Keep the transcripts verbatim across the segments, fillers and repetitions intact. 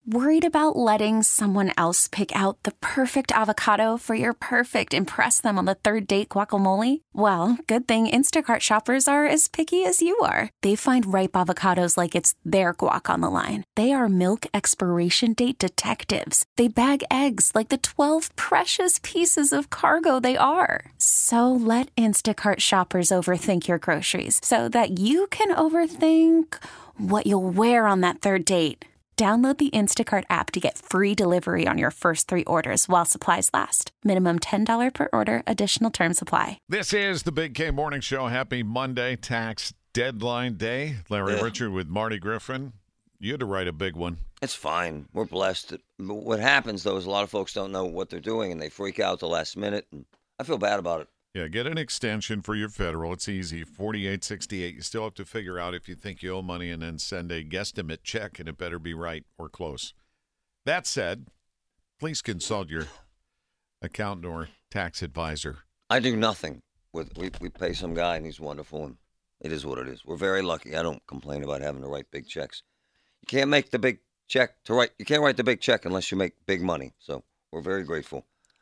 Worried about letting someone else pick out the perfect avocado for your perfect impress them on the third date guacamole? Well, good thing Instacart shoppers are as picky as you are. They find ripe avocados like it's their guac on the line. They are milk expiration date detectives. They bag eggs like the twelve precious pieces of cargo they are. So let Instacart shoppers overthink your groceries so that you can overthink what you'll wear on that third date. Download the Instacart app to get free delivery on your first three orders while supplies last. Minimum ten dollars per order. Additional terms apply. This is the Big K Morning Show. Happy Monday, tax deadline day. Larry Yeah. Richard with Marty Griffin. You had to write a big one. It's fine. We're blessed. What happens, though, is a lot of folks don't know what they're doing, and they freak out at the last minute. And I feel bad about it. Yeah, get an extension for your federal. It's easy. forty-eight sixty-eight. You still have to figure out if you think you owe money and then send a guesstimate check, and it better be right or close. That said, please consult your accountant or tax advisor. I do nothing. With we, we pay some guy, and he's wonderful, and it is what it is. We're very lucky. I don't complain about having to write big checks. You can't make the big check to write. You can't write the big check unless you make big money. So we're very grateful.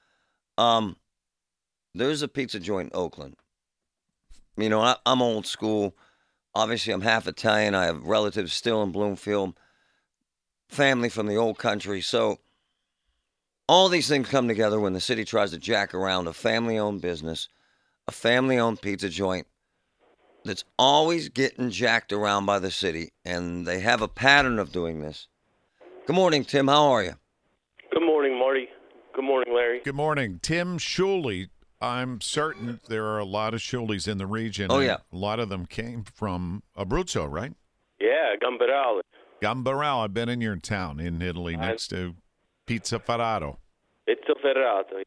Um. There's a pizza joint in Oakland. You know, I, I'm old school. Obviously, I'm half Italian. I have relatives still in Bloomfield, family from the old country. So all these things come together when the city tries to jack around a family-owned business, a family-owned pizza joint that's always getting jacked around by the city, and they have a pattern of doing this. Good morning, Tim. How are you? Good morning, Marty. Good morning, Larry. Good morning. Tim Shuley. I'm certain there are a lot of Shuleys in the region. Oh, yeah. A lot of them came from Abruzzo, right? Yeah, Gambarale. Gambarale. I've been in your town in Italy next to Pizza Ferrato. Pizza Ferrato.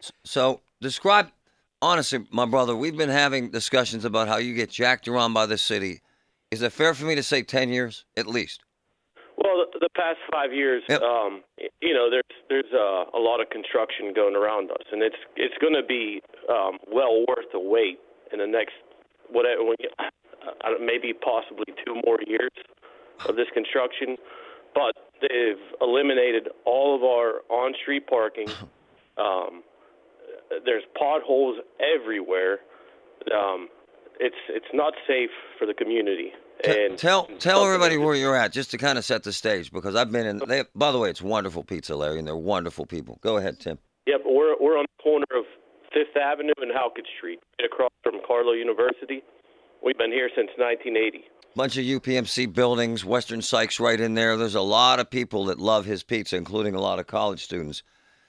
So describe, honestly, my brother, we've been having discussions about how you get jacked around by the city. Is it fair for me to say ten years, at least? Well, the, the past five years, Yep. um, you know, there's there's uh, a lot of construction going around us, and it's it's going to be um, well worth the wait in the next whatever, when you, uh, maybe possibly two more years of this construction. But they've eliminated all of our on-street parking. Um, there's potholes everywhere. Um, it's it's not safe for the community. And tell tell everybody where you're at, just to kind of set the stage, because I've been in. They, by the way, it's wonderful pizza, Larry, and they're wonderful people. Go ahead, Tim. Yep, we're we're on the corner of Fifth Avenue and Halkett Street, right across from Carlow University. We've been here since nineteen eighty. Bunch of U P M C buildings, Western Sykes right in there. There's a lot of people that love his pizza, including a lot of college students.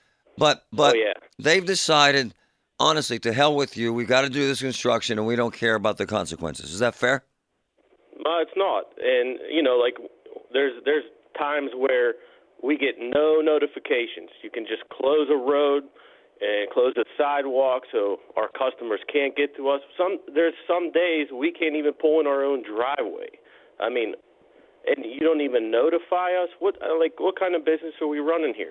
But but oh, yeah. they've decided, honestly, to hell with you. We've got to do this construction, and we don't care about the consequences. Is that fair? Uh, it's not. And, you know, like, there's there's times where we get no notifications. You can just close a road and close a sidewalk so our customers can't get to us. Some There's some days we can't even pull in our own driveway. I mean, and you don't even notify us? What like what kind of business are we running here?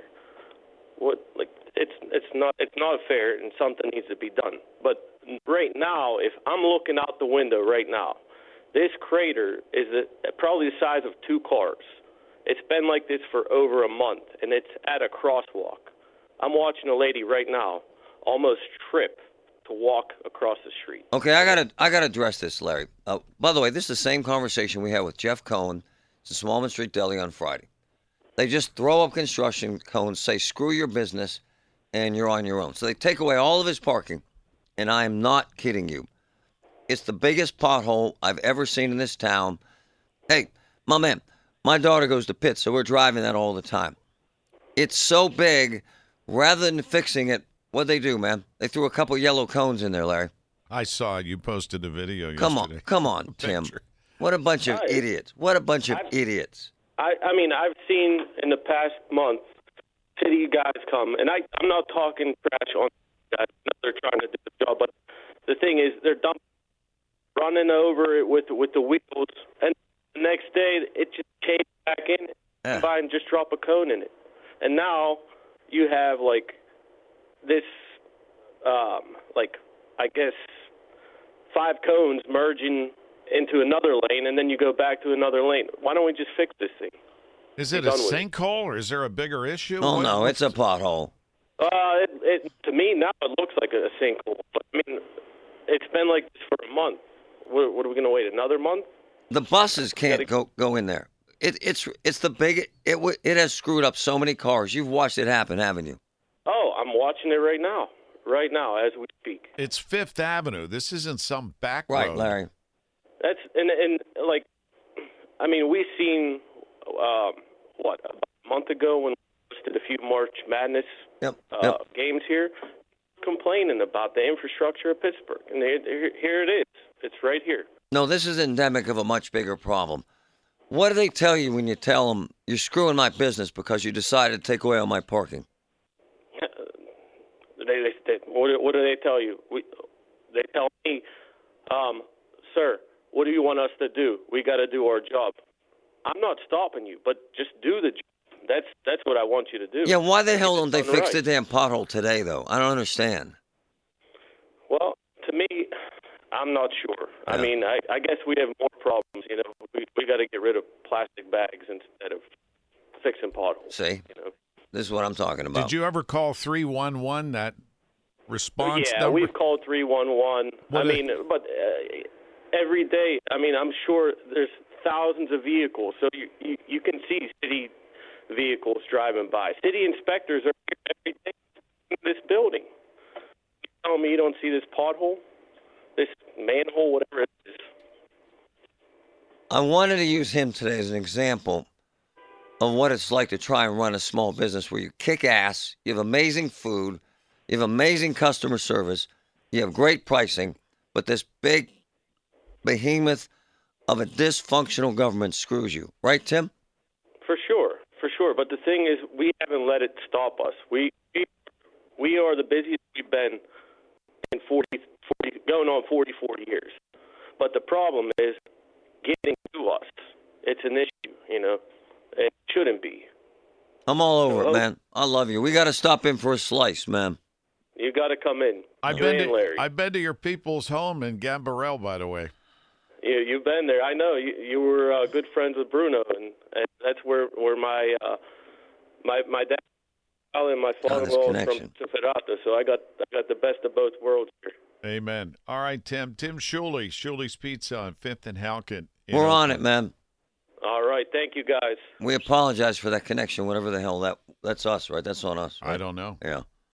What like it's it's not it's not fair, and something needs to be done. But right now, if I'm looking out the window right now, this crater is a, probably the size of two cars. It's been like this for over a month, and it's at a crosswalk. I'm watching a lady right now almost trip to walk across the street. Okay, I gotta I gotta address this, Larry. Uh, by the way, this is the same conversation we had with Jeff Cohen. It's the Smallman Street Deli on Friday. They just throw up construction cones, say screw your business, and you're on your own. So they take away all of his parking, and I am not kidding you. It's the biggest pothole I've ever seen in this town. Hey, my man, my daughter goes to Pitt, so we're driving that all the time. It's so big, rather than fixing it, what'd they do, man? They threw a couple yellow cones in there, Larry. I saw you posted a video yesterday. Come on, come on, Tim. Picture. What a bunch of Right. idiots. What a bunch of I've- idiots. I, I mean, I've seen in the past month city guys come, and I, I'm not talking trash on guys. They're trying to do the job, but the thing is, they're dumping, running over it with with the wheels, and the next day it just came back in. Yeah. By and just drop a cone in it, and now you have like this, um, like I guess five cones merging into another lane, and then you go back to another lane. Why don't we just fix this thing? Is it Be a done with sinkhole or is there a bigger issue? Oh, What- no, what's- it's a pothole. Uh, it, it, to me now it looks like a sinkhole. But I mean, it's been like this for a month. What, what are we going to wait another month? The buses can't Gotta- go go in there. It, it's it's the big. It w- it has screwed up so many cars. You've watched it happen, haven't you? Oh, I'm watching it right now, right now as we speak. It's Fifth Avenue. This isn't some back Right, road. Larry. That's and and like, I mean, we seen um, what about a month ago when we hosted a few March Madness Yep. uh, yep. games here, complaining about the infrastructure of Pittsburgh, and here, here it is. It's right here. No, this is endemic of a much bigger problem. What do they tell you when you tell them you're screwing my business because you decided to take away all my parking? They, they, they what, do- what do they tell you? We, they tell me, um, sir, what do you want us to do? We got to do our job. I'm not stopping you, but just do the job. That's that's what I want you to do. Yeah, why the hell Get don't it they done fix right. the damn pothole today, though? I don't understand. Well, to me, I'm not sure. I Yeah. mean, I, I guess we have more problems. You know, we we got to get rid of plastic bags instead of fixing potholes. See, You know. this is what I'm talking about. Did you ever call three one one, that response Yeah, number? we've called three one one. I What is- mean, but uh, every day, I mean, I'm sure there's thousands of vehicles, so you, you, you can see city vehicles driving by. City inspectors are here every day in this building. You tell me you don't see this pothole, this manhole, whatever it is. I wanted to use him today as an example of what it's like to try and run a small business where you kick ass, you have amazing food, you have amazing customer service, you have great pricing, but this big behemoth of a dysfunctional government screws you. Right, Tim? For sure, for sure. But the thing is, we haven't let it stop us. We we, we are the busiest we've been in forty, forty, going on forty, forty years. But the problem is getting to us. It's an issue, you know. It shouldn't be. I'm all over Hello? it, man. I love you. We got to stop in for a slice, man. You got to come in. I've you been and to, Larry. I've been to your people's home in Gambarel, by the way. You, you've been there. I know. You, you were uh, good friends with Bruno, and, and that's where where my uh, my my dad and my this father-in-law connection. from Ferrata. So I got I got the best of both worlds here. Amen. All right, Tim. Tim Shuley, Shuley's Pizza on Fifth and Halkett. in We're on Oakland. it, man. All right. Thank you, guys. We apologize for that connection, whatever the hell that that's us, right? That's on us. I Right? don't know. Yeah.